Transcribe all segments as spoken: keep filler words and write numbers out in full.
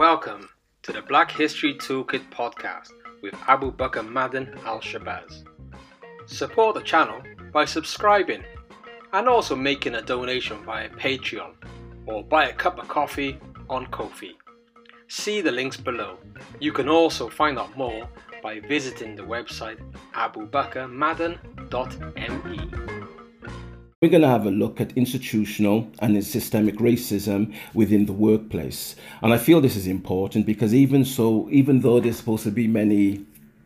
Welcome to the Black History Toolkit podcast with Abu Bakr Madden Al-Shabazz. Support the channel by subscribing and also making a donation via Patreon or buy a cup of coffee on Ko-fi. See the links below. You can also find out more by visiting the website abu bakr madden dot m e. We're going to have a look at institutional and systemic racism within the workplace. And I feel this is important because even so, even though there's supposed to be many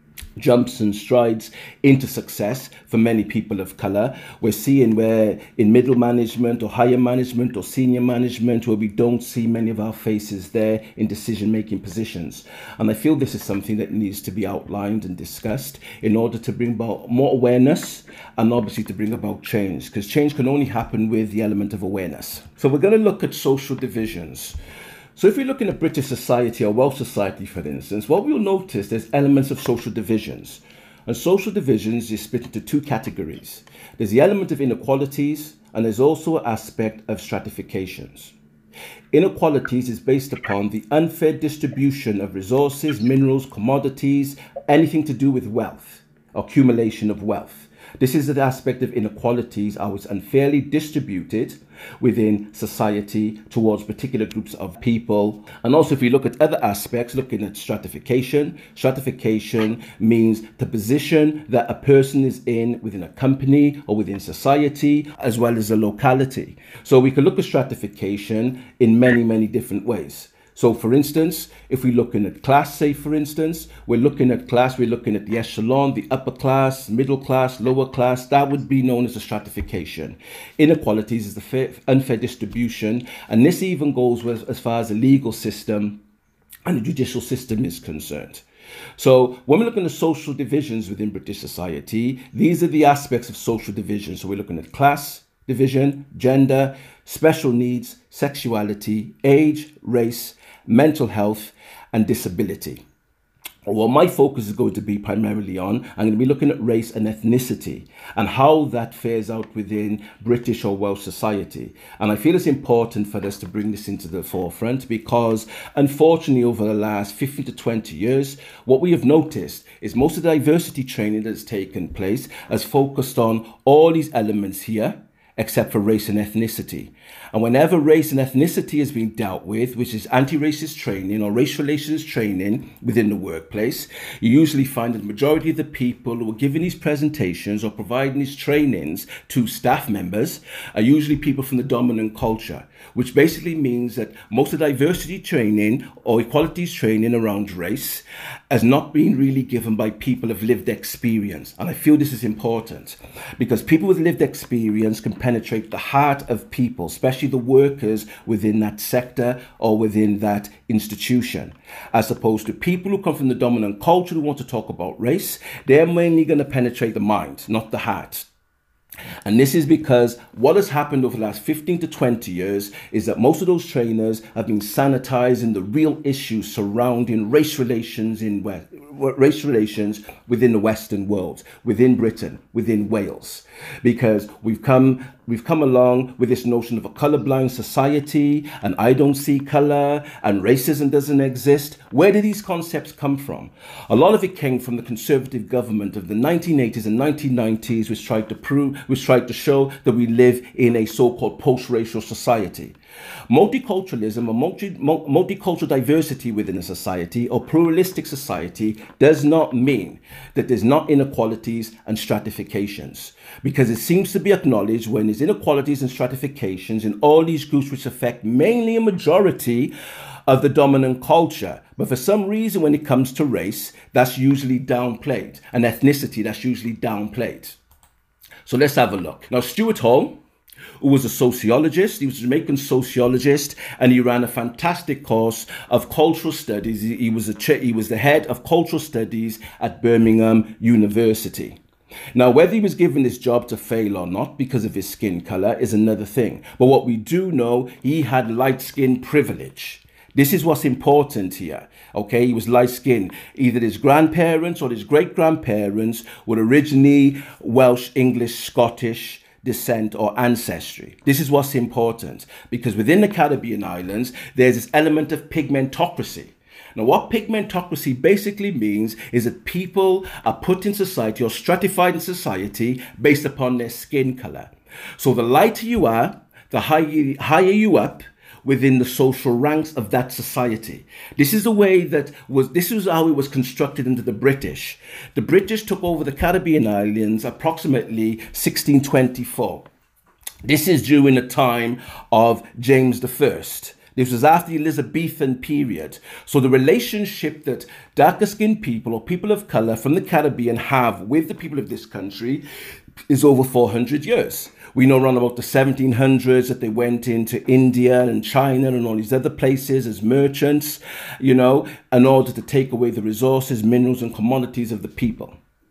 jumps and strides into success for many people of color, we're seeing where in middle management or higher management or senior management where we don't see many of our faces there in decision-making positions. And I feel this is something that needs to be outlined and discussed in order to bring about more awareness and obviously to bring about change, because change can only happen with the element of awareness. So we're going to look at social divisions. So if we're looking at British society or Welsh society, for instance, what we'll notice there's elements of social divisions. And social divisions is split into two categories. There's the element of inequalities, and there's also an aspect of stratifications. Inequalities is based upon the unfair distribution of resources, minerals, commodities, anything to do with wealth, accumulation of wealth. This is the aspect of inequalities, how it's unfairly distributed within society towards particular groups of people. And also if you look at other aspects, looking at stratification, stratification means the position that a person is in within a company or within society, as well as a locality. So we can look at stratification in many, many different ways. So for instance, if we're looking at class, say for instance, we're looking at class, we're looking at the echelon, the upper class, middle class, lower class, that would be known as a stratification. Inequalities is the fair, unfair distribution, and this even goes with, as far as the legal system and the judicial system is concerned. So when we're looking at social divisions within British society, these are the aspects of social division. So we're looking at class division, gender, special needs, sexuality, age, race, mental health and disability. Well, my focus is going to be primarily on, I'm going to be looking at race and ethnicity and how that fares out within British or Welsh society. And I feel it's important for us to bring this into the forefront because unfortunately over the last fifteen to twenty years, what we have noticed is most of the diversity training that's taken place has focused on all these elements here, except for race and ethnicity. And whenever race and ethnicity is being dealt with, which is anti-racist training or race relations training within the workplace, you usually find that the majority of the people who are giving these presentations or providing these trainings to staff members are usually people from the dominant culture, which basically means that most of the diversity training or equalities training around race has not been really given by people of lived experience. And I feel this is important because people with lived experience can penetrate the heart of people, especially the workers within that sector or within that institution, as opposed to people who come from the dominant culture who want to talk about race. They're mainly going to penetrate the mind, not the heart. And this is because what has happened over the last fifteen to twenty years is that most of those trainers have been sanitizing the real issues surrounding race relations in West, race relations within the Western world, within Britain, within Wales, because we've come we've come along with this notion of a colorblind society and I don't see color and racism doesn't exist. Where did these concepts come from? A lot of it came from the Conservative government of the nineteen eighties and nineteen nineties, which tried to prove which tried to show that we live in a so-called post-racial society. Multiculturalism or multi, multicultural diversity within a society or pluralistic society does not mean that there's not inequalities and stratifications, because it seems to be acknowledged when there's inequalities and stratifications in all these groups which affect mainly a majority of the dominant culture. But for some reason, when it comes to race, that's usually downplayed, and ethnicity, that's usually downplayed. So let's have a look. Now, Stuart Hall, who was a sociologist, he was a Jamaican sociologist, and he ran a fantastic course of cultural studies. He was, a, he was the head of cultural studies at Birmingham University. Now, whether he was given this job to fail or not because of his skin color is another thing. But what we do know, he had light skin privilege. This is what's important here. Okay, he was light-skinned. Either his grandparents or his great-grandparents were originally Welsh, English, Scottish, descent or ancestry. This is what's important, because within the Caribbean islands, there's this element of pigmentocracy. Now, what pigmentocracy basically means is that people are put in society or stratified in society based upon their skin color. So the lighter you are, the higher, higher you up within the social ranks of that society. This is the way that was, this was how it was constructed into the British. The British took over the Caribbean islands approximately sixteen twenty-four. This is during the time of James the First. This was after the Elizabethan period. So the relationship that darker skinned people or people of color from the Caribbean have with the people of this country is over four hundred years. We know around about the seventeen hundreds that they went into India and China and all these other places as merchants, you know, in order to take away the resources, minerals and commodities of the people.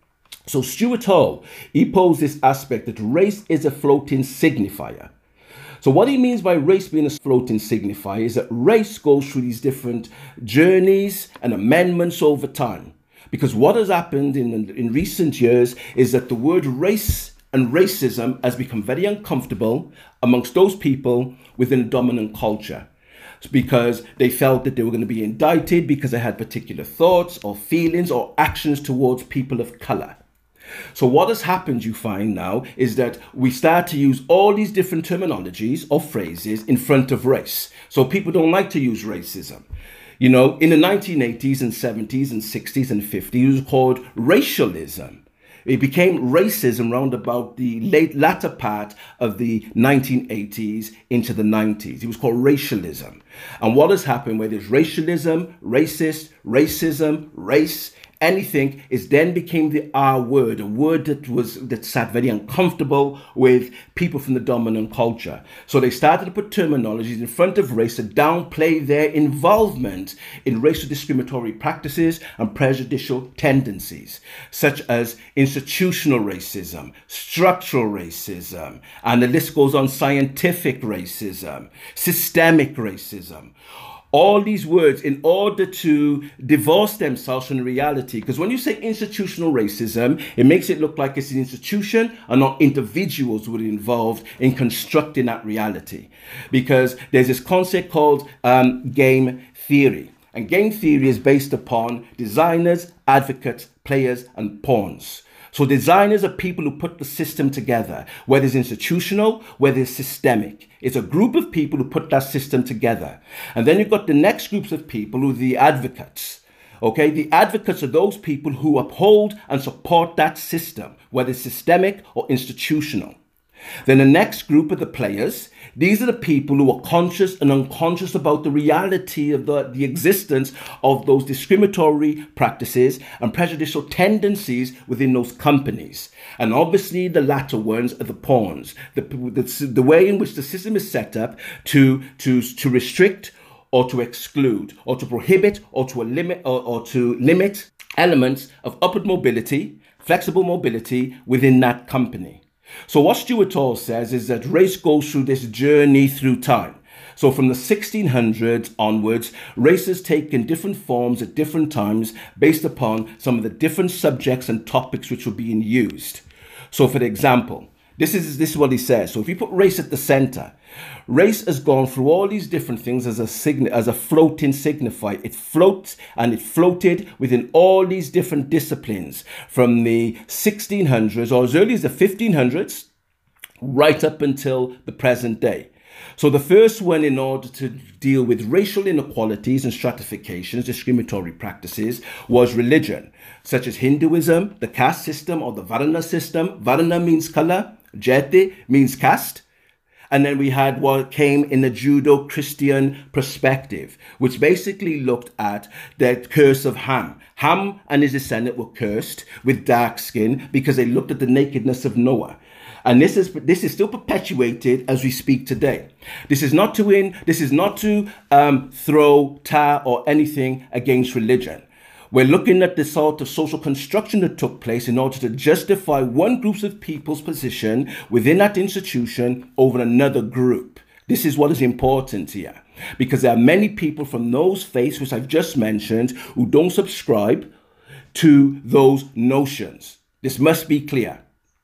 So Stuart Hall, he posed this aspect that race is a floating signifier. So what he means by race being a floating signifier is that race goes through these different journeys and amendments over time. Because what has happened in, in recent years is that the word race and racism has become very uncomfortable amongst those people within the dominant culture, because they felt that they were going to be indicted because they had particular thoughts or feelings or actions towards people of color. So what has happened, you find now, is that we start to use all these different terminologies or phrases in front of race. So people don't like to use racism. You know, in the nineteen eighties and seventies and sixties and fifties, it was called racialism. It became racism round about the late latter part of the nineteen eighties into the nineties. It was called racialism. And what has happened where there's racialism, racist, racism, race, anything, is then became the R word, a word that was that sat very uncomfortable with people from the dominant culture. So they started to put terminologies in front of race to downplay their involvement in racial discriminatory practices and prejudicial tendencies, such as institutional racism, structural racism, and the list goes on, scientific racism, systemic racism. All these words in order to divorce themselves from reality. Because when you say institutional racism, it makes it look like it's an institution and not individuals who are involved in constructing that reality. Because there's this concept called um, game theory. And game theory is based upon designers, advocates, players, and pawns. So designers are people who put the system together, whether it's institutional, whether it's systemic. It's a group of people who put that system together. And then you've got the next groups of people who are the advocates. Okay, the advocates are those people who uphold and support that system, whether it's systemic or institutional. Then the next group are the players. These are the people who are conscious and unconscious about the reality of the, the existence of those discriminatory practices and prejudicial tendencies within those companies. And obviously the latter ones are the pawns, the, the, the way in which the system is set up to, to, to restrict or to exclude or to prohibit or to limit or, or to limit elements of upward mobility, flexible mobility within that company. So what Stuart Hall says is that race goes through this journey through time. So from the sixteen hundreds onwards, race has taken different forms at different times based upon some of the different subjects and topics which were being used. So for example, this is, this is what he says. So if you put race at the center, race has gone through all these different things as a sign, as a floating signifier. It floats and it floated within all these different disciplines from the sixteen hundreds or as early as the fifteen hundreds right up until the present day. So the first one, in order to deal with racial inequalities and stratifications, discriminatory practices, was religion, such as Hinduism, the caste system or the Varna system. Varna means color, Jati means caste. And then we had what came in the Judeo-Christian perspective, which basically looked at the curse of Ham. Ham and his descendant were cursed with dark skin because they looked at the nakedness of Noah. And this is this is still perpetuated as we speak today. This is not to win. This is not to um, throw tar or anything against religion. We're looking at the sort of social construction that took place in order to justify one group of people's position within that institution over another group. This is what is important here, because there are many people from those faiths, which I've just mentioned, who don't subscribe to those notions. This must be clear.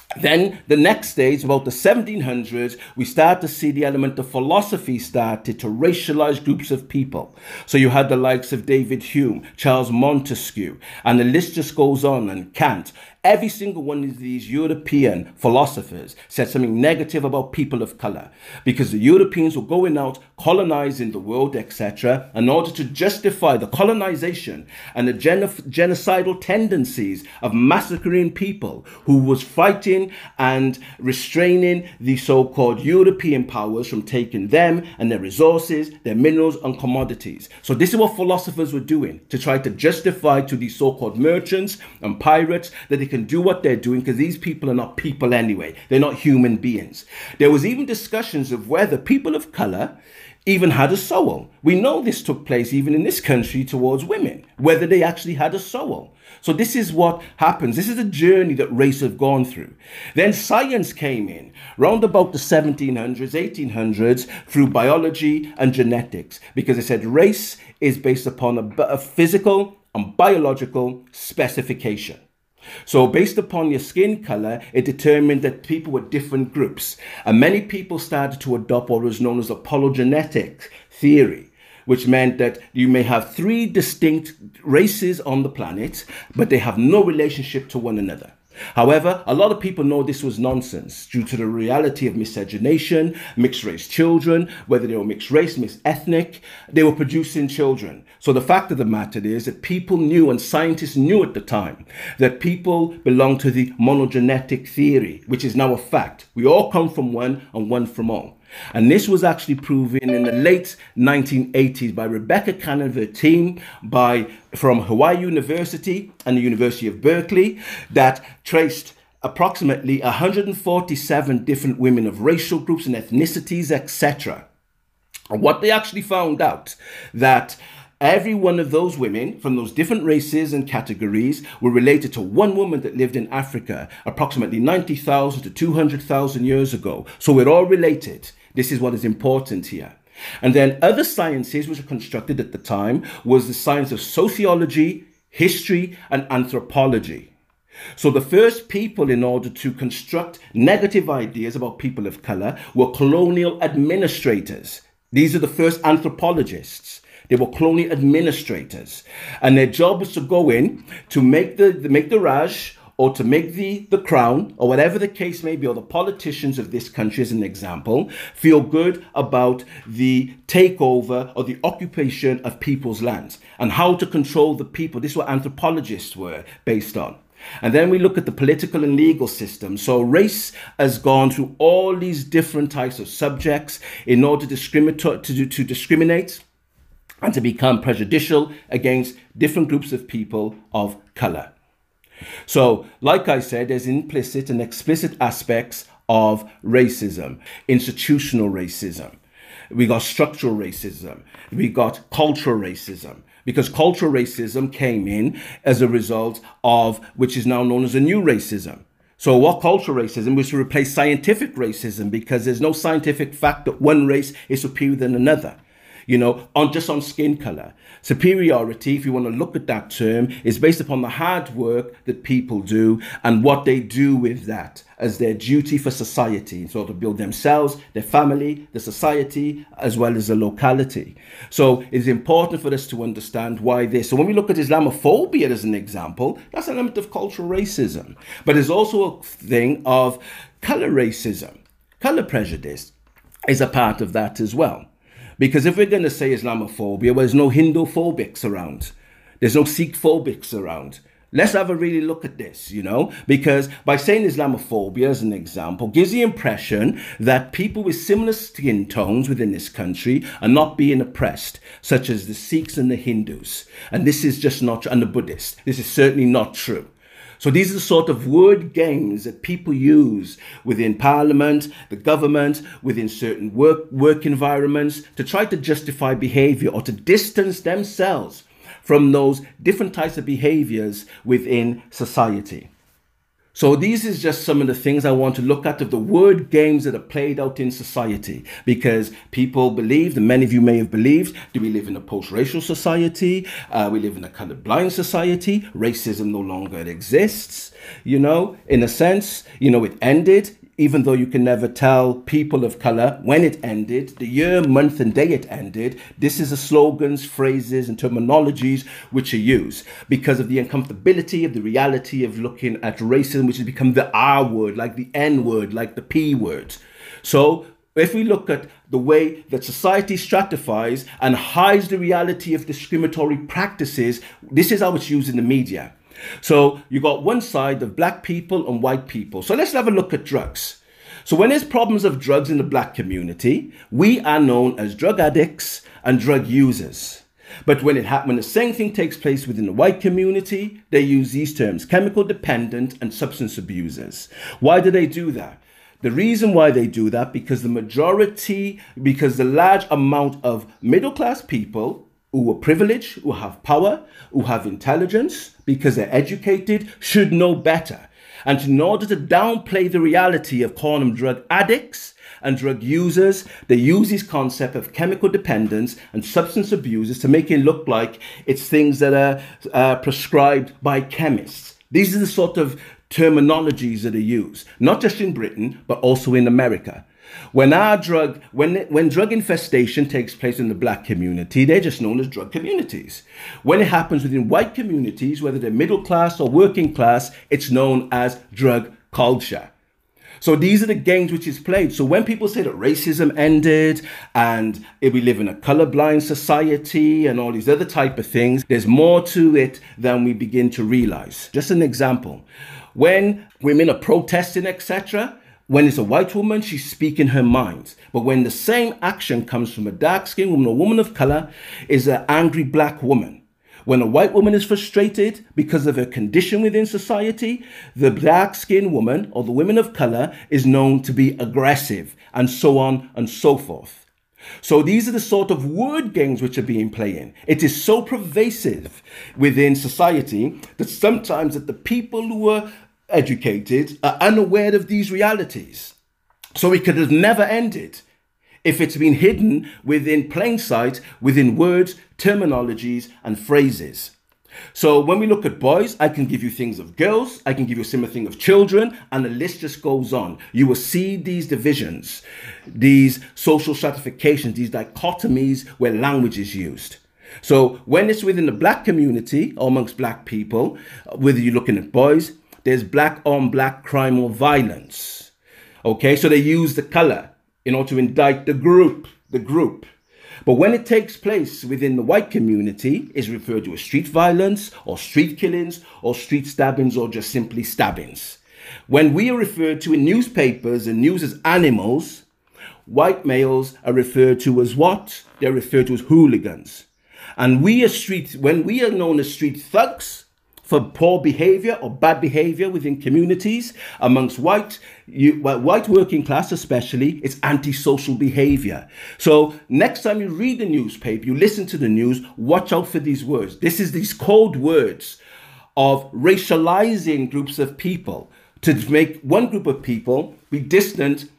Then the next stage, about the seventeen hundreds, we start to see the element of philosophy started to racialize groups of people. So you had the likes of David Hume, Charles Montesquieu, and the list just goes on, and Kant. Every single one of these European philosophers said something negative about people of color, because the Europeans were going out, colonizing the world, et cetera, in order to justify the colonization and the genocidal tendencies of massacring people who was fighting and restraining the so-called European powers from taking them and their resources, their minerals and commodities. So this is what philosophers were doing to try to justify to these so-called merchants and pirates that they can do what they're doing, because these people are not people anyway. They're not human beings. There was even discussions of whether people of color even had a soul. We know this took place even in this country towards women, whether they actually had a soul. So this is what happens. This is a journey that race have gone through. Then science came in round about the seventeen hundreds, eighteen hundreds through biology and genetics, because they said race is based upon a, a physical and biological specification. So based upon your skin color, it determined that people were different groups. And many people started to adopt what was known as apologenetic theory, which meant that you may have three distinct races on the planet, but they have no relationship to one another. However, a lot of people know this was nonsense due to the reality of miscegenation, mixed race children, whether they were mixed race, mixed ethnic, they were producing children. So the fact of the matter is that people knew, and scientists knew at the time, that people belong to the monogenetic theory, which is now a fact. We all come from one and one from all. And this was actually proven in the late nineteen eighties by Rebecca Cannon and her team by, from Hawaii University and the University of Berkeley, that traced approximately one hundred forty-seven different women of racial groups and ethnicities, et cetera. And what they actually found out, that every one of those women from those different races and categories were related to one woman that lived in Africa approximately ninety thousand to two hundred thousand years ago. So we're all related. This is what is important here. And then other sciences which were constructed at the time was the science of sociology, history, and anthropology. So the first people in order to construct negative ideas about people of color were colonial administrators. These are the first anthropologists. They were colonial administrators, and their job was to go in to make the, the make the Raj, or to make the, the crown, or whatever the case may be, or the politicians of this country, as an example, feel good about the takeover or the occupation of people's lands and how to control the people. This is what anthropologists were based on. And then we look at the political and legal system. So race has gone through all these different types of subjects in order to discriminate, to, to discriminate and to become prejudicial against different groups of people of color. So, like I said, there's implicit and explicit aspects of racism, institutional racism. We got structural racism. We got cultural racism, because cultural racism came in as a result of, which is now known as a new racism. So what cultural racism was to replace scientific racism, because there's no scientific fact that one race is superior than another. You know, on just on skin color. Superiority, if you want to look at that term, is based upon the hard work that people do and what they do with that as their duty for society. So to build themselves, their family, the society, as well as the locality. So it's important for us to understand why this. So when we look at Islamophobia as an example, that's an element of cultural racism. But there's also a thing of color racism. Color prejudice is a part of that as well. Because if we're going to say Islamophobia, well, there's no Hindu-phobics around. There's no Sikh-phobics around. Let's have a really look at this, you know, because by saying Islamophobia as an example gives the impression that people with similar skin tones within this country are not being oppressed, such as the Sikhs and the Hindus. And this is just not true, and the Buddhists. This is certainly not true. So these are the sort of word games that people use within parliament, the government, within certain work, work environments to try to justify behavior or to distance themselves from those different types of behaviors within society. So these is just some of the things I want to look at of the word games that are played out in society, because people believe, and many of you may have believed, do we live in a post-racial society? Uh, we live in a colorblind society. Racism no longer exists. You know, in a sense, you know, it ended. Even though you can never tell people of color when it ended, the year, month, and day it ended, this is the slogans, phrases, and terminologies which are used because of the uncomfortability of the reality of looking at racism, which has become the R word, like the N word, like the P word. So if we look at the way that society stratifies and hides the reality of discriminatory practices, this is how it's used in the media. So you got one side of black people and white people. So let's have a look at drugs. So when there's problems of drugs in the black community, we are known as drug addicts and drug users. But when it happens, when the same thing takes place within the white community, they use these terms: chemical dependent and substance abusers. Why do they do that? The reason why they do that, because the majority, because the large amount of middle class people who are privileged, who have power, who have intelligence, because they're educated, should know better. And in order to downplay the reality of calling them drug addicts and drug users, they use this concept of chemical dependence and substance abusers to make it look like it's things that are uh, prescribed by chemists. These are the sort of terminologies that are used, not just in Britain, but also in America. When our drug, when when drug infestation takes place in the black community, they're just known as drug communities. When it happens within white communities, whether they're middle class or working class, it's known as drug culture. So these are the games which is played. So when people say that racism ended and if we live in a colorblind society and all these other type of things, there's more to it than we begin to realize. Just an example. When women are protesting, et cetera, when it's a white woman, she's speaking her mind. But when the same action comes from a dark-skinned woman, a woman of color, is an angry black woman. When a white woman is frustrated because of her condition within society, the dark-skinned woman or the woman of color is known to be aggressive, and so on and so forth. So these are the sort of word games which are being played. It is so pervasive within society that sometimes that the people who are educated are unaware of these realities. So it could have never ended if it's been hidden within plain sight, within words, terminologies, and phrases. So when we look at boys, I can give you things of girls, I can give you a similar thing of children, and the list just goes on. You will see these divisions, these social stratifications, these dichotomies where language is used. So when it's within the black community or amongst black people, whether you're looking at boys, there's black on black crime or violence. Okay, so they use the color in order to indict the group, the group. But when it takes place within the white community, it's referred to as street violence or street killings or street stabbings or just simply stabbings. When we are referred to in newspapers and news as animals, white males are referred to as what? They're referred to as hooligans. And we are street, when we are known as street thugs, for poor behavior or bad behavior within communities amongst white, you, white working class especially, it's antisocial behavior. So next time you read the newspaper, you listen to the news, watch out for these words. This is these code words of racializing groups of people to make one group of people be distant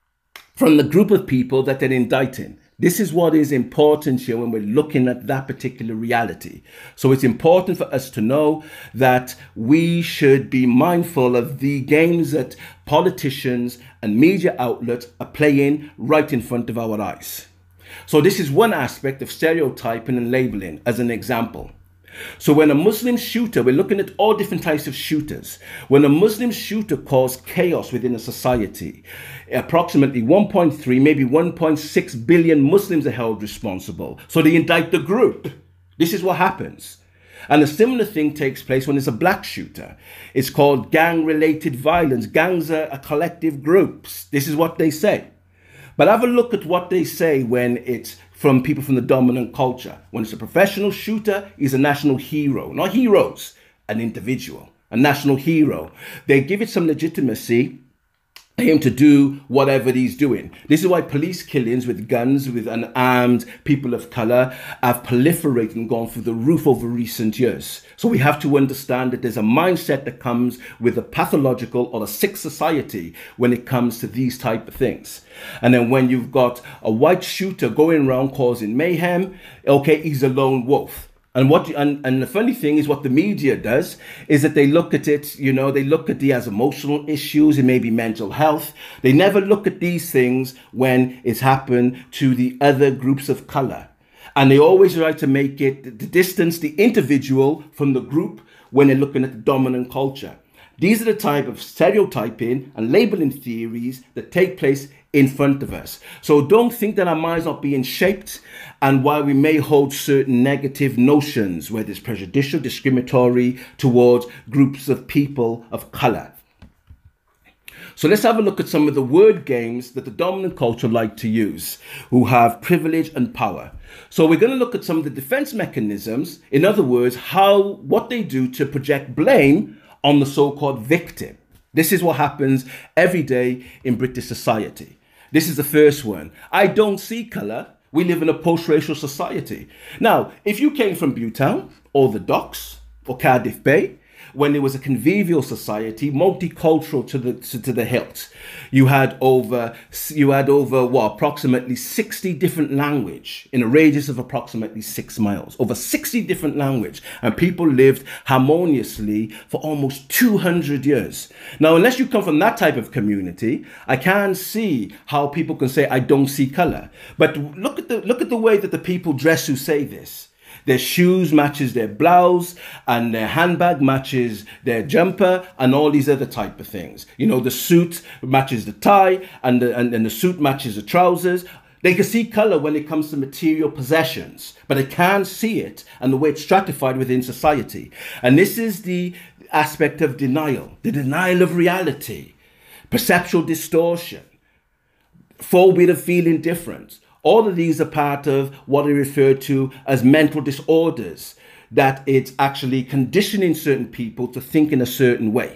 from the group of people that they're indicting. This is what is important here when we're looking at that particular reality. So it's important for us to know that we should be mindful of the games that politicians and media outlets are playing right in front of our eyes. So this is one aspect of stereotyping and labeling as an example. So when a Muslim shooter, we're looking at all different types of shooters. When a Muslim shooter caused chaos within a society, approximately one point three, maybe one point six billion Muslims are held responsible. So they indict the group. This is what happens. And a similar thing takes place when it's a black shooter. It's called gang-related violence. Gangs are, are collective groups. This is what they say. But have a look at what they say when it's from people from the dominant culture. When it's a professional shooter, he's a national hero. Not heroes, an individual, a national hero. They give it some legitimacy him to do whatever he's doing. This is why police killings with guns, with unarmed people of color have proliferated and gone through the roof over recent years. So we have to understand that there's a mindset that comes with a pathological or a sick society when it comes to these type of things. And then when you've got a white shooter going around causing mayhem, okay, he's a lone wolf. And what and, and the funny thing is what the media does is that they look at it, you know, they look at the as emotional issues, it may be mental health. They never look at these things when it's happened to the other groups of color. And they always try to make it the distance the individual from the group when they're looking at the dominant culture. These are the type of stereotyping and labeling theories that take place in front of us. So don't think that our minds are being shaped, and while we may hold certain negative notions, whether it's prejudicial, discriminatory towards groups of people of color. So let's have a look at some of the word games that the dominant culture like to use, who have privilege and power. So we're going to look at some of the defense mechanisms, in other words, how what they do to project blame on the so-called victim. This is what happens every day in British society. This is the first one. I don't see colour. We live in a post-racial society. Now, if you came from Buttown or the Docks or Cardiff Bay, when it was a convivial society, multicultural to the to, to the hilt, you had over you had over what approximately sixty different language in a radius of approximately six miles. Over sixty different language, and people lived harmoniously for almost two hundred years. Now, unless you come from that type of community, I can't see how people can say I don't see color. But look at the look at the way that the people dress who say this. Their shoes matches their blouse, and their handbag matches their jumper, and all these other type of things. You know, the suit matches the tie, and the, and, and the suit matches the trousers. They can see color when it comes to material possessions, but they can't see it and the way it's stratified within society. And this is the aspect of denial, the denial of reality, perceptual distortion, phobia of feeling different. All of these are part of what are referred to as mental disorders, that it's actually conditioning certain people to think in a certain way.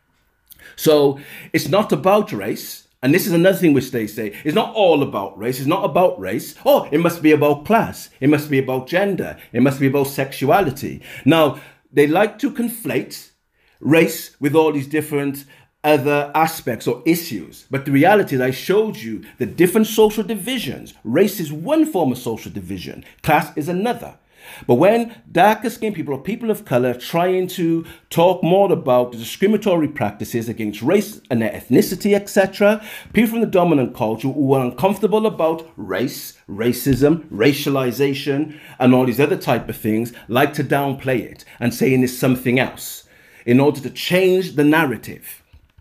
So it's not about race. And this is another thing which they say. It's not all about race. It's not about race. Oh, it must be about class. It must be about gender. It must be about sexuality. Now, they like to conflate race with all these different other aspects or issues. But the reality is I showed you the different social divisions. Race is one form of social division. Class is another. But when darker skinned people or people of color trying to talk more about the discriminatory practices against race and their ethnicity, et cetera, people from the dominant culture who are uncomfortable about race, racism, racialization, and all these other type of things like to downplay it and saying it's something else in order to change the narrative.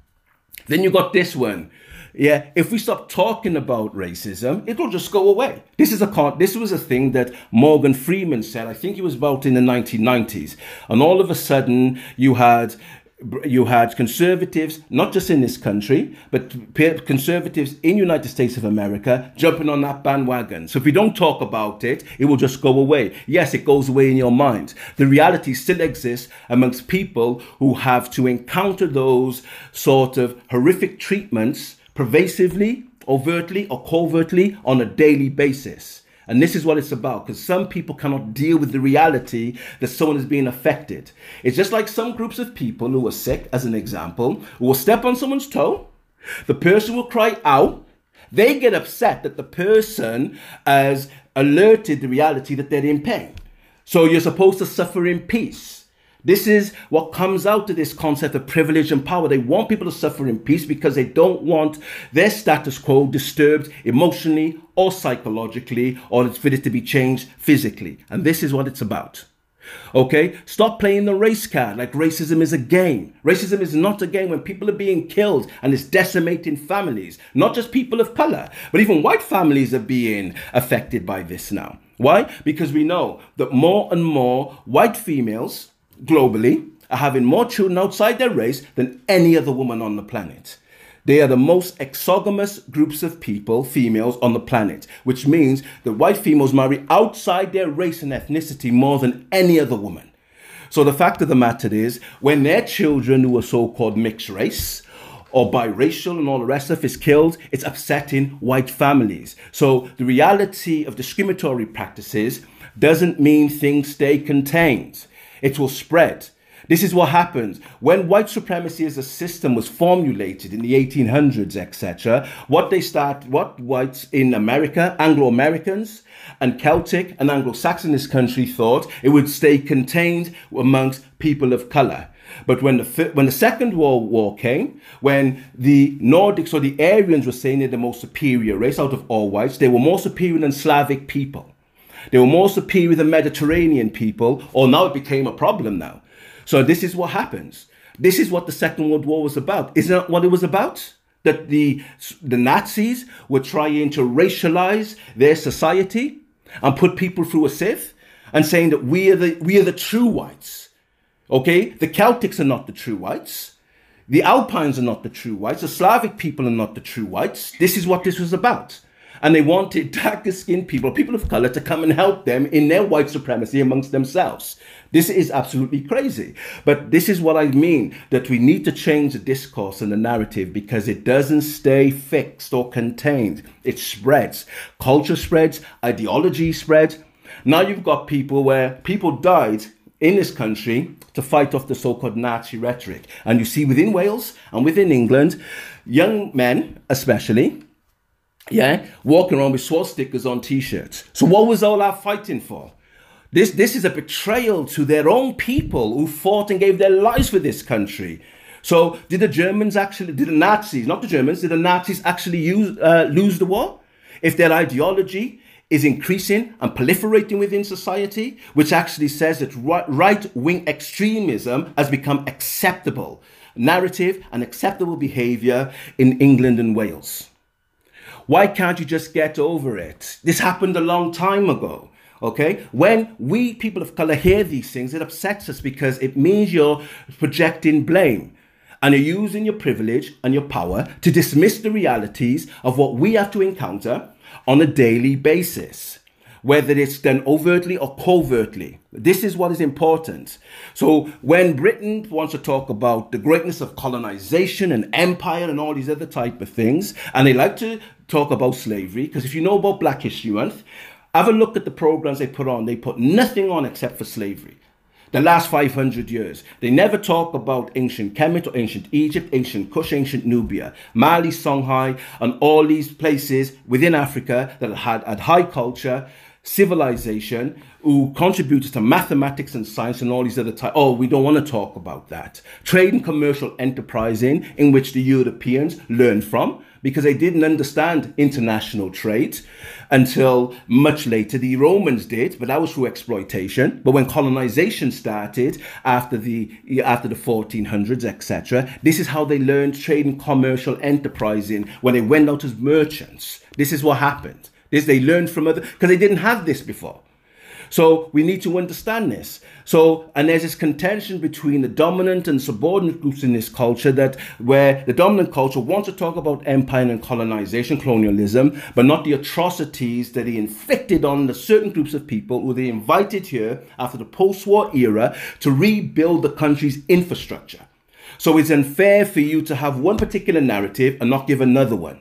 Then you got this one. Yeah, if we stop talking about racism, it'll just go away. This is a this was a thing that Morgan Freeman said. I think it was about in the nineteen nineties. And all of a sudden, you had you had conservatives, not just in this country, but conservatives in the United States of America jumping on that bandwagon. So if we don't talk about it, it will just go away. Yes, it goes away in your mind. The reality still exists amongst people who have to encounter those sort of horrific treatments pervasively, overtly, or covertly on a daily basis. And this is what it's about, because some people cannot deal with the reality that someone is being affected. It's just like some groups of people who are sick, as an example, who will step on someone's toe, the person will cry out, they get upset that the person has alerted the reality that they're in pain. So you're supposed to suffer in peace. This is what comes out of this concept of privilege and power. They want people to suffer in peace because they don't want their status quo disturbed emotionally or psychologically, or for it to be changed physically. And this is what it's about. Okay, stop playing the race card like racism is a game. Racism is not a game when people are being killed and it's decimating families, not just people of color, but even white families are being affected by this now. Why? Because we know that more and more white females globally are having more children outside their race than any other woman on the planet. They are the most exogamous groups of people, females, on the planet, which means that white females marry outside their race and ethnicity more than any other woman. So the fact of the matter is, when their children who are so-called mixed race, or biracial and all the rest of it is killed, it's upsetting white families. So the reality of discriminatory practices doesn't mean things stay contained. It will spread. This is what happens when white supremacy as a system was formulated in the eighteen hundreds, et cetera. What they start, what whites in America, Anglo-Americans and Celtic and Anglo-Saxon in this country thought it would stay contained amongst people of color. But when the when the Second World War came, when the Nordics or the Aryans were saying they're the most superior race out of all whites, they were more superior than Slavic people. They were more superior than Mediterranean people, or now it became a problem now. So this is what happens. This is what the Second World War was about. Isn't that what it was about? That the, the Nazis were trying to racialize their society and put people through a sieve and saying that we are the, we are the true whites. Okay? The Celtics are not the true whites. The Alpines are not the true whites. The Slavic people are not the true whites. This is what this was about. And they wanted darker skinned people, people of color, to come and help them in their white supremacy amongst themselves. This is absolutely crazy. But this is what I mean, that we need to change the discourse and the narrative, because it doesn't stay fixed or contained. It spreads. Culture spreads, ideology spreads. Now you've got people where people died in this country to fight off the so-called Nazi rhetoric. And you see within Wales and within England, young men especially, yeah, walking around with swastikas on t-shirts. So what was all that fighting for? This, this is a betrayal to their own people who fought and gave their lives for this country. So did the Germans actually, did the Nazis, not the Germans, did the Nazis actually use, uh, lose the war? If their ideology is increasing and proliferating within society, which actually says that right-wing extremism has become acceptable narrative and acceptable behavior in England and Wales. Why can't you just get over it? This happened a long time ago, okay? When we people of color hear these things, it upsets us because it means you're projecting blame and you're using your privilege and your power to dismiss the realities of what we have to encounter on a daily basis, whether it's done overtly or covertly. This is what is important. So when Britain wants to talk about the greatness of colonization and empire and all these other type of things, and they like to talk about slavery, because if you know about Black History Month, have a look at the programs they put on. They put nothing on except for slavery. The last five hundred years. They never talk about ancient Kemet or ancient Egypt, ancient Kush, ancient Nubia, Mali, Songhai, and all these places within Africa that had, had high culture, civilization, who contributed to mathematics and science and all these other types. Oh, we don't want to talk about that. Trade and commercial enterprising, in which the Europeans learned from, because they didn't understand international trade until much later. The Romans did, but that was through exploitation. But when colonization started after the after the fourteen hundreds, et cetera, this is how they learned trade and commercial enterprising when they went out as merchants. This is what happened. This they learned from other, because they didn't have this before. So we need to understand this. So, and there's this contention between the dominant and subordinate groups in this culture, that where the dominant culture wants to talk about empire and colonization, colonialism, but not the atrocities that he inflicted on the certain groups of people who they invited here after the post-war era to rebuild the country's infrastructure. So it's unfair for you to have one particular narrative and not give another one.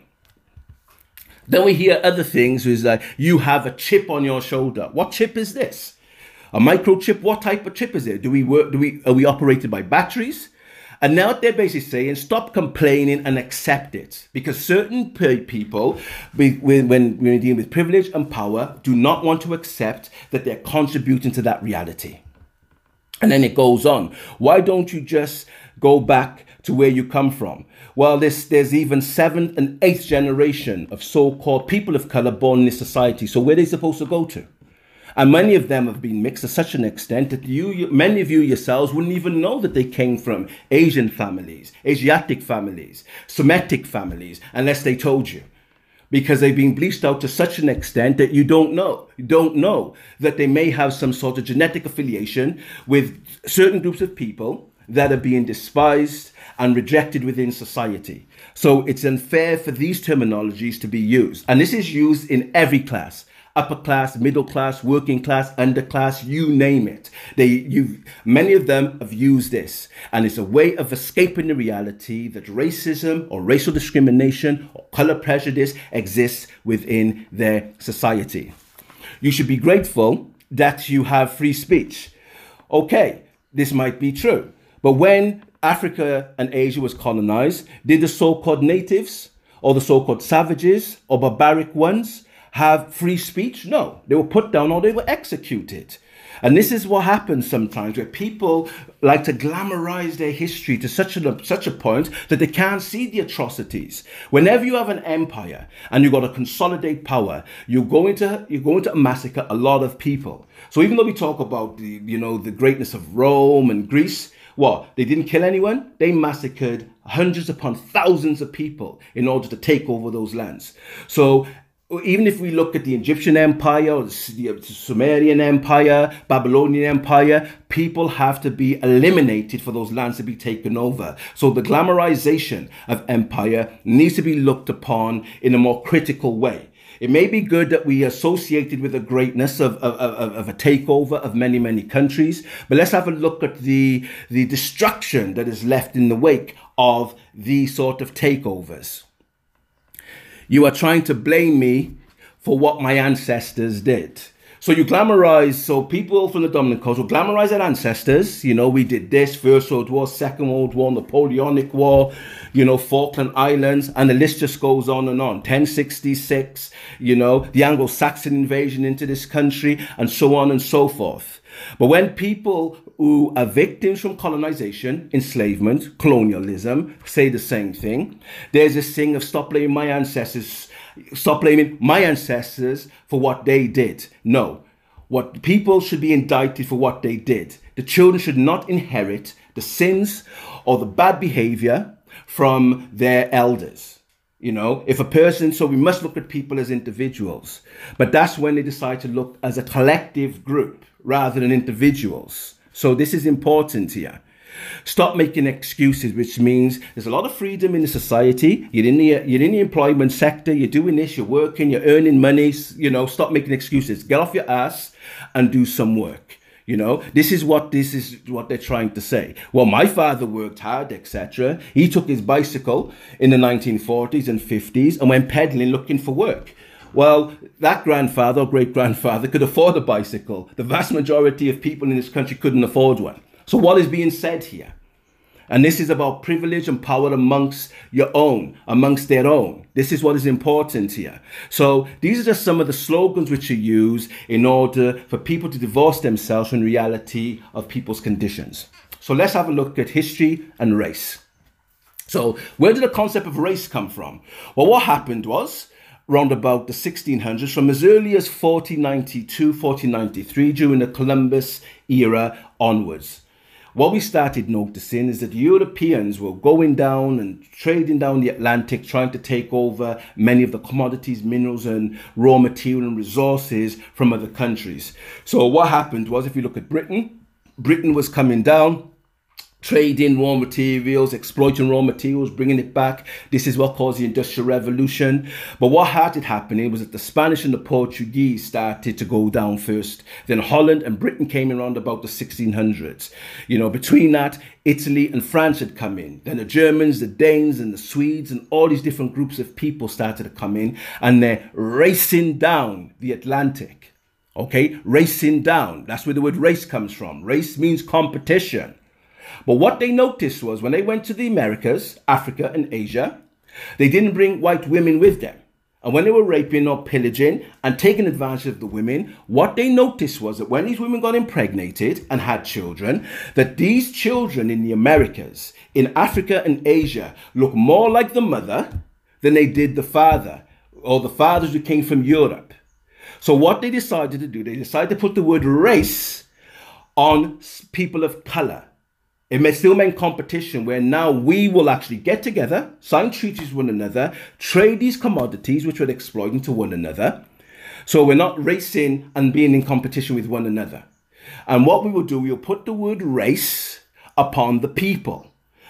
Then we hear other things, is like, you have a chip on your shoulder. What chip is this? A microchip? What type of chip is it? Do we work, do we, are we operated by batteries? And now they're basically saying, stop complaining and accept it. Because certain people, when, when we're dealing with privilege and power, do not want to accept that they're contributing to that reality. And then it goes on. Why don't you just go back to where you come from? Well, there's, there's even seventh and eighth generation of so-called people of color born in this society. So where are they supposed to go to? And many of them have been mixed to such an extent that you, you, many of you yourselves wouldn't even know that they came from Asian families, Asiatic families, Semitic families, unless they told you. Because they've been bleached out to such an extent that you don't know. You don't know that they may have some sort of genetic affiliation with certain groups of people that are being despised and rejected within society. So it's unfair for these terminologies to be used. And this is used in every class. upper class, middle class, working class, underclass, you name it. They, you, many of them have used this, and it's a way of escaping the reality that racism or racial discrimination or color prejudice exists within their society. You should be grateful that you have free speech. Okay, this might be true, but when Africa and Asia was colonized, did the so-called natives or the so-called savages or barbaric ones have free speech? No, they were put down or they were executed. And this is what happens sometimes, where people like to glamorize their history to such a, such a point that they can't see the atrocities. Whenever you have an empire and you've got to consolidate power, you're going to, you're going to massacre a lot of people. So even though we talk about the, you know, the greatness of Rome and Greece, what? They didn't kill anyone? They massacred hundreds upon thousands of people in order to take over those lands. So even if we look at the Egyptian Empire, or the Sumerian Empire, Babylonian Empire, people have to be eliminated for those lands to be taken over. So the glamorization of empire needs to be looked upon in a more critical way. It may be good that we associated with the greatness of, of, of, of a takeover of many, many countries, but let's have a look at the, the destruction that is left in the wake of these sort of takeovers. You are trying to blame me for what my ancestors did. So you glamorize, so people from the dominant culture glamorize their ancestors. You know, we did this, First World War, Second World War, Napoleonic War, you know, Falkland Islands, and the list just goes on and on. ten sixty-six, you know, the Anglo-Saxon invasion into this country, and so on and so forth. But when people who are victims from colonization, enslavement, colonialism, say the same thing, there's this thing of stop blaming my ancestors, stop blaming my ancestors for what they did. No, what people should be indicted for what they did. The children should not inherit the sins or the bad behavior from their elders. You know, if a person, so we must look at people as individuals, but that's when they decide to look as a collective group rather than individuals. So this is important here. Stop making excuses, which means there's a lot of freedom in the society. You're in the, you're in the employment sector. You're doing this. You're working. You're earning money. You know, stop making excuses. Get off your ass and do some work. You know, this is what this is what they're trying to say. Well, my father worked hard, et cetera. He took his bicycle in the nineteen forties and fifties and went pedaling looking for work. Well, that grandfather or great-grandfather could afford a bicycle. The vast majority of people in this country couldn't afford one. So what is being said here? And this is about privilege and power amongst your own, amongst their own. This is what is important here. So these are just some of the slogans which are used in order for people to divorce themselves from the reality of people's conditions. So let's have a look at history and race. So where did the concept of race come from? Well, what happened was, round about the sixteen hundreds, from as early as fourteen ninety-two, fourteen ninety-three, during the Columbus era onwards, what we started noticing is that Europeans were going down and trading down the Atlantic, trying to take over many of the commodities, minerals, and raw material and resources from other countries. So what happened was, if you look at Britain, Britain was coming down, trading raw materials, exploiting raw materials, bringing it back. This is what caused the Industrial Revolution. But what started happening was that the Spanish and the Portuguese started to go down first. Then Holland and Britain came in around about the sixteen hundreds. You know, between that, Italy and France had come in. Then the Germans, the Danes and the Swedes and all these different groups of people started to come in, and they're racing down the Atlantic. Okay, racing down. That's where the word race comes from. Race means competition. But what they noticed was when they went to the Americas, Africa and Asia, they didn't bring white women with them. And when they were raping or pillaging and taking advantage of the women, what they noticed was that when these women got impregnated and had children, that these children in the Americas, in Africa and Asia, look more like the mother than they did the father, or the fathers who came from Europe. So what they decided to do, they decided to put the word race on people of color. It may still mean competition, where now we will actually get together, sign treaties with one another, trade these commodities which we're exploiting to one another. So we're not racing and being in competition with one another. And what we will do, we will put the word race upon the people.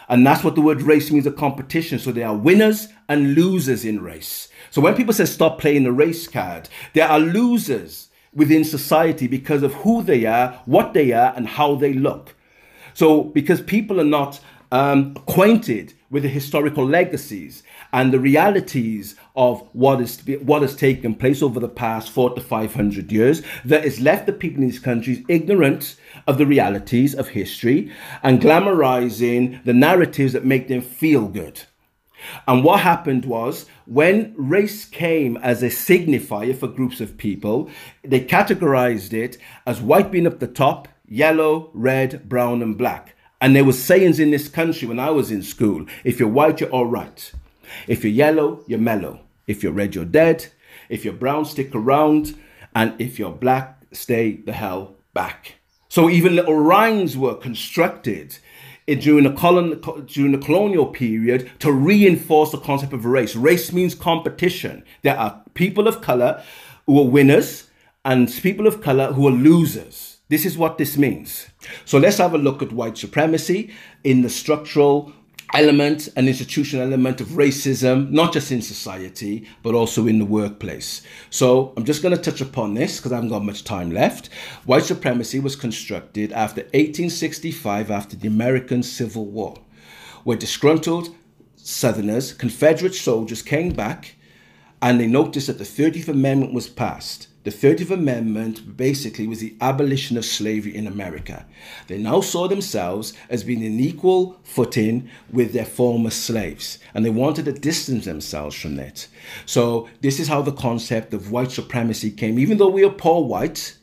And that's what the word race means, a competition. So there are winners and losers in race. So when people say stop playing the race card, there are losers within society because of who they are, what they are, and how they look. So because people are not um, acquainted with the historical legacies and the realities of what is what has taken place over the past four to five hundred years, that has left the people in these countries ignorant of the realities of history and glamorizing the narratives that make them feel good. And what happened was, when race came as a signifier for groups of people, they categorized it as white being up the top, yellow, red, brown, and black. And there were sayings in this country when I was in school: if you're white, you're all right. If you're yellow, you're mellow. If you're red, you're dead. If you're brown, stick around. And if you're black, stay the hell back. So even little rhymes were constructed during the, colon, during the colonial period to reinforce the concept of race. Race means competition. There are people of color who are winners and people of color who are losers. This is what this means. So let's have a look at white supremacy in the structural element and institutional element of racism, not just in society, but also in the workplace. So I'm just going to touch upon this because I haven't got much time left. White supremacy was constructed after eighteen sixty-five, after the American Civil War, where disgruntled Southerners, Confederate soldiers, came back and they noticed that the thirtieth Amendment was passed. The thirtieth Amendment basically was the abolition of slavery in America. They now saw themselves as being in equal footing with their former slaves, and they wanted to distance themselves from it. So this is how the concept of white supremacy came. Even though we are poor white,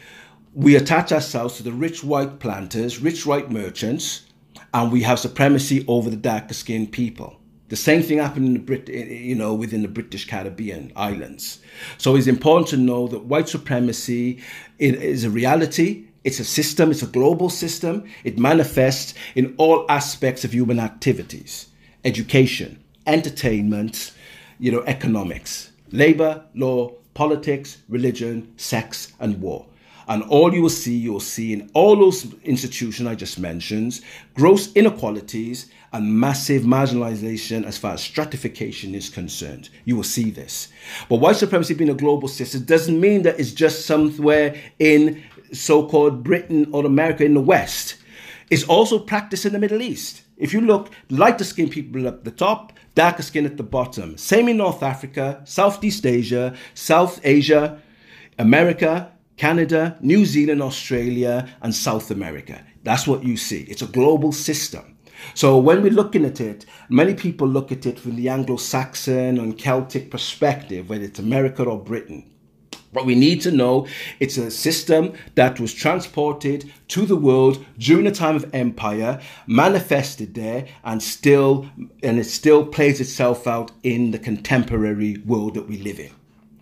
we attach ourselves to the rich white planters, rich white merchants, and we have supremacy over the darker skinned people. The same thing happened in the Brit, you know, within the British Caribbean islands. So it's important to know that white supremacy is a reality. It's a system. It's a global system. It manifests in all aspects of human activities: education, entertainment, you know, economics, labor, law, politics, religion, sex, and war. And all you will see, you will see in all those institutions I just mentioned, gross inequalities and massive marginalization as far as stratification is concerned. You will see this. But white supremacy being a global system doesn't mean that it's just somewhere in so-called Britain or America in the West. It's also practiced in the Middle East. If you look, lighter skinned people at the top, darker skin at the bottom. Same in North Africa, Southeast Asia, South Asia, America, Canada, New Zealand, Australia, and South America. That's what you see. It's a global system. So when we're looking at it, many people look at it from the Anglo-Saxon and Celtic perspective, whether it's America or Britain. But we need to know it's a system that was transported to the world during the time of empire, manifested there, and still, and it still plays itself out in the contemporary world that we live in.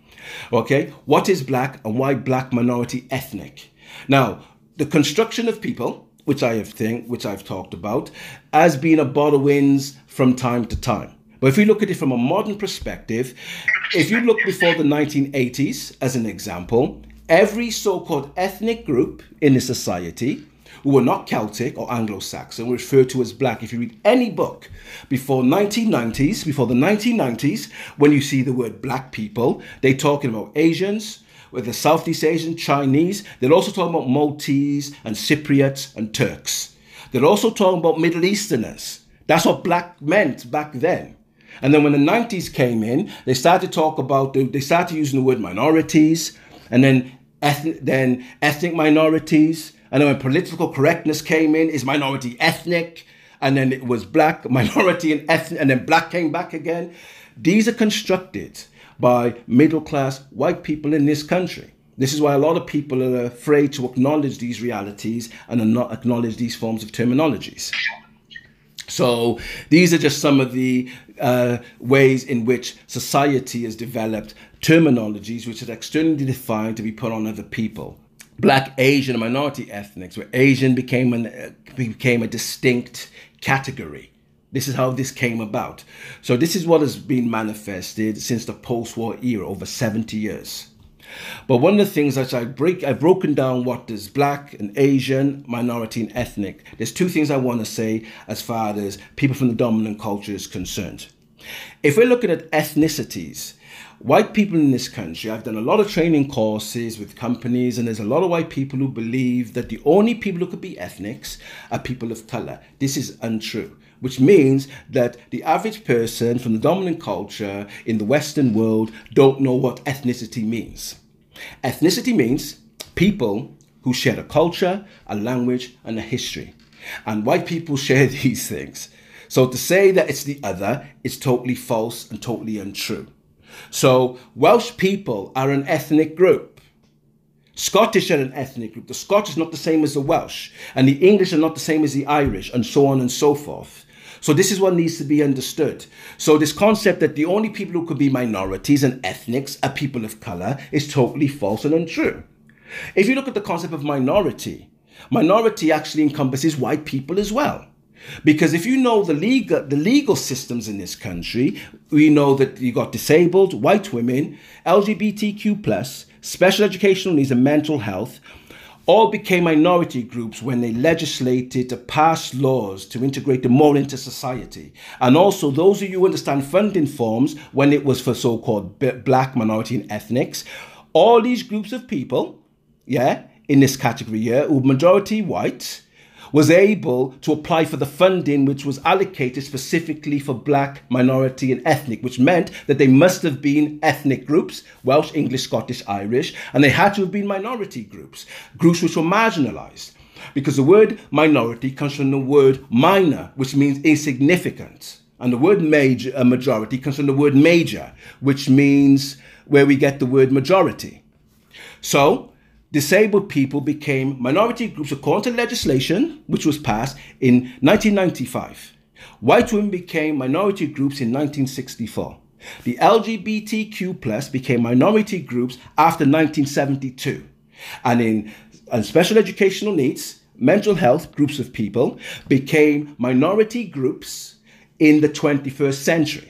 Okay, what is black and why black minority ethnic? Now, the construction of people, which I have think, which I've talked about, has been a bother winds from time to time. But if we look at it from a modern perspective, if you look before the nineteen eighties as an example, every so-called ethnic group in the society who were not Celtic or Anglo-Saxon were referred to as black. If you read any book before nineteen nineties, before the nineteen nineties, when you see the word black people, they're talking about Asians, with the Southeast Asian, Chinese. They're also talking about Maltese and Cypriots and Turks. They're also talking about Middle Easterners. That's what black meant back then. And then when the nineties came in, they started to talk about, they started using the word minorities, and then ethnic, then ethnic minorities. And then when political correctness came in, is minority ethnic? And then it was black, minority and ethnic, and then black came back again. These are constructed by middle-class white people in this country. This is why a lot of people are afraid to acknowledge these realities and not acknowledge these forms of terminologies. So these are just some of the uh, ways in which society has developed terminologies which are externally defined to be put on other people. Black, Asian, and minority ethnics, where Asian became, an, uh, became a distinct category. This is how this came about. So this is what has been manifested since the post-war era, over seventy years. But one of the things that I break, I've broken down what is black and Asian, minority and ethnic. There's two things I want to say as far as people from the dominant culture is concerned. If we're looking at ethnicities, white people in this country, I've done a lot of training courses with companies, and there's a lot of white people who believe that the only people who could be ethnics are people of color. This is untrue, which means that the average person from the dominant culture in the Western world don't know what ethnicity means. Ethnicity means people who share a culture, a language, and a history. And white people share these things. So to say that it's the other is totally false and totally untrue. So Welsh people are an ethnic group. Scottish are an ethnic group. The Scottish is not the same as the Welsh, and the English are not the same as the Irish, and so on and so forth. So this is what needs to be understood. So this concept that the only people who could be minorities and ethnics are people of color is totally false and untrue. If you look at the concept of minority, minority actually encompasses white people as well. Because if you know the legal, the legal systems in this country, we know that you got disabled, white women, L G B T Q plus, special educational needs and mental health, all became minority groups when they legislated to pass laws to integrate them more into society. And also those of you who understand funding forms, when it was for so-called black, minority and ethnics, all these groups of people, yeah, in this category here, who majority white, was able to apply for the funding which was allocated specifically for black, minority and ethnic, which meant that they must have been ethnic groups, Welsh, English, Scottish, Irish, and they had to have been minority groups, groups which were marginalized. Because the word minority comes from the word minor, which means insignificant. And the word major, uh, majority comes from the word major, which means where we get the word majority. So, disabled people became minority groups according to legislation, which was passed in nineteen ninety-five. White women became minority groups in nineteen sixty-four. The L G B T Q plus became minority groups after nineteen seventy-two. And in and special educational needs, mental health groups of people became minority groups in the twenty-first century.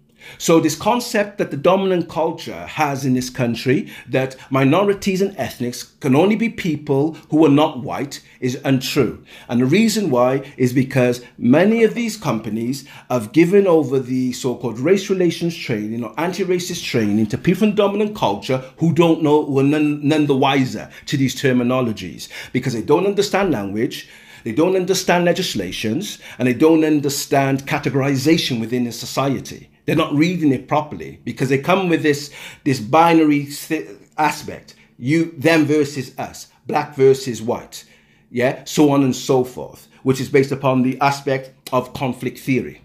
So this concept that the dominant culture has in this country, that minorities and ethnics can only be people who are not white, is untrue. And the reason why is because many of these companies have given over the so-called race relations training or anti-racist training to people from the dominant culture who don't know, who are none, none the wiser to these terminologies, because they don't understand language, they don't understand legislations, and they don't understand categorization within a society. They're not reading it properly because they come with this, this binary aspect. You, them versus us, black versus white, yeah, so on and so forth, which is based upon the aspect of conflict theory.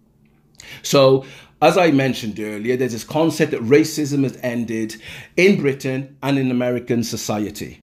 So, as I mentioned earlier, there's this concept that racism has ended in Britain and in American society.